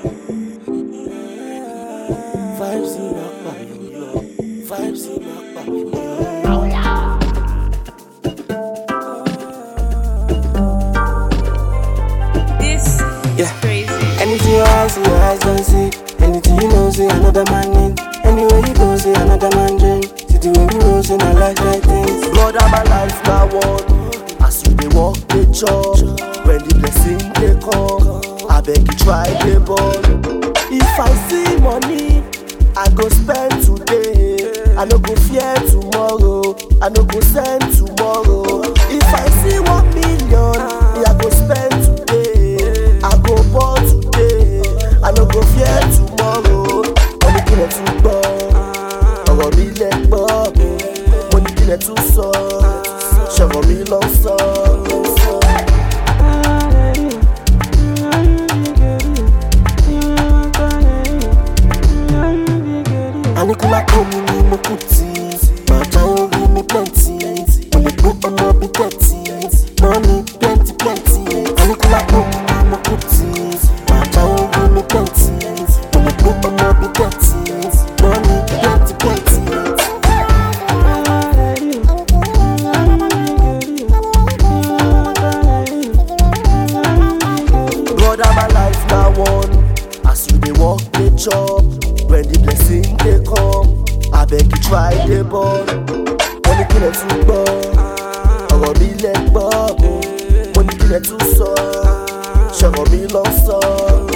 Vibes in my body, vibes in my body. This is crazy. Anything your eyes don't see. Anything you know, say another man need. Anywhere you go, say another man dream. See the way we roll, say I like things. God, my life now one. As you dey walk, dey chop. When the blessing dey come, I beg you try the ball. If I see money, I go spend today. I no go fear tomorrow. I no go send tomorrow. If I see 1 million, I go spend today. I go ball today. I no go fear tomorrow. Money kílẹ̀ tún gbọ́, ọ̀rọ̀ mi lẹ̀ gbọ́. Money kílẹ̀ tún sọ, ṣọ̀rọ̀ mi lọ sọ. Anikula omi ni mo kú tí, màá já orí mi plenty. Mo lè gbó ọmọ bí 30, money plenty plenty. Anikula omi ni mo kú tí, màá já orí mi plenty. Mo lè gbó ọmọ bí 30, money plenty plenty. Brother, my life now one. As you dey walk, dey chop. When the blessing dey come, I beg you try the ball. Money kílẹ̀ tún gbọ́, ọ̀rọ̀ mi lẹ̀ gbọ́. Money kílẹ̀ tún sọ, ṣọ̀rọ̀ mi lọ sọ.